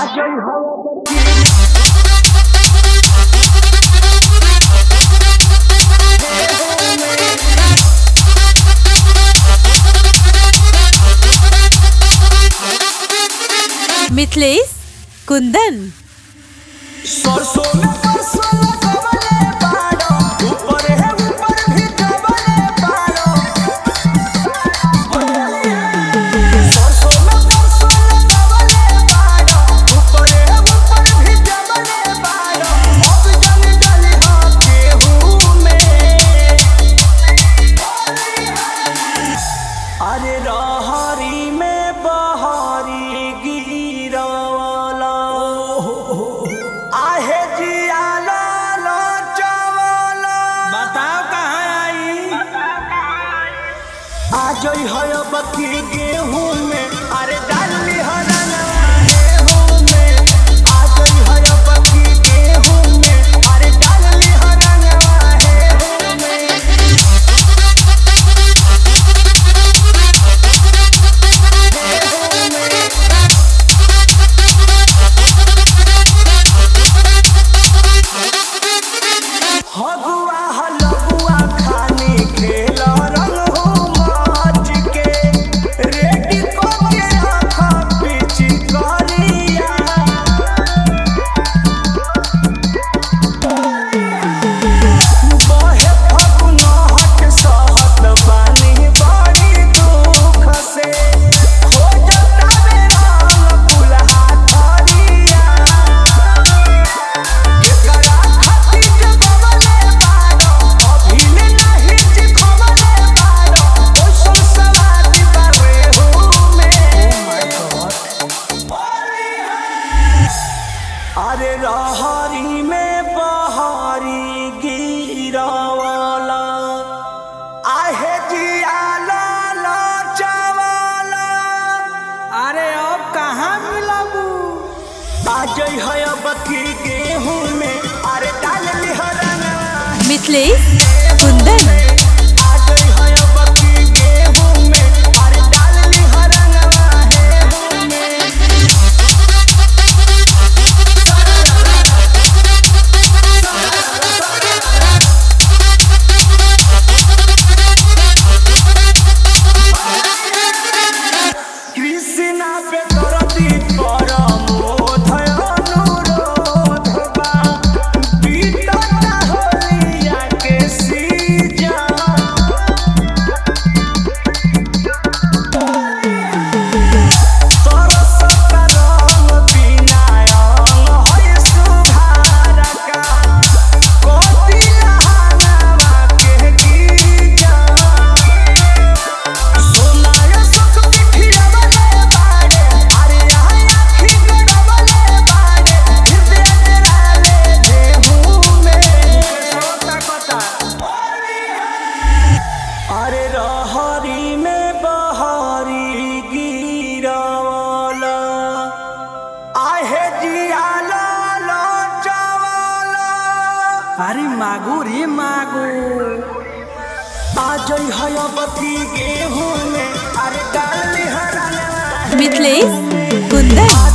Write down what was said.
मिथिलेश कुंदन अरे रहरी में बहरी गिरवाला आहे जियाला चवाला बताओ कहाँ आई आज है बकी गेहूं में अरे डाली हरना गेहूं में आज है बकी गेहूं में अरे डाली हरना गेहूं में हगुआ हलगुआ खानी खेल रंग हो माच के रेडी को के रखा पिची करिया बहे फगुना हट सहत बानी बड़ी दुख से हो जाता मेरा पुलहा धरिया एकरा खातिर जगवले बारो अभिने नहीं चिखवले बारो ओसो सवादी बारे हो में अरे रहरी में बहरी गिरवाला आहे जियाला चवाला अरे अब कहाँ मिलाबू आज है बकी गेहूं में अरे डाल लिहरना मिथिलेश कुंदन आज है बकी गेहूं में अरे डाल लिहरना गेहूं में कृष्णा पे करती परमोध अनुरोध बा बीतता होलिया के सीजा सरसत रंग बिना अंग है सुधार का कोती लहानवा के गीजा सोनाया सुख पिठियावले बाड़े अरे यहाँ आँखी गड़वले बाड़े हृदय डराले गेहूं में सोता कता अरे रहरी में बहरी गिरवाला आहे जियाला चवाला अरे मागू रे मागू आज है बकी गेहूं में अरे डाली हरना मिथिलेश कुंदन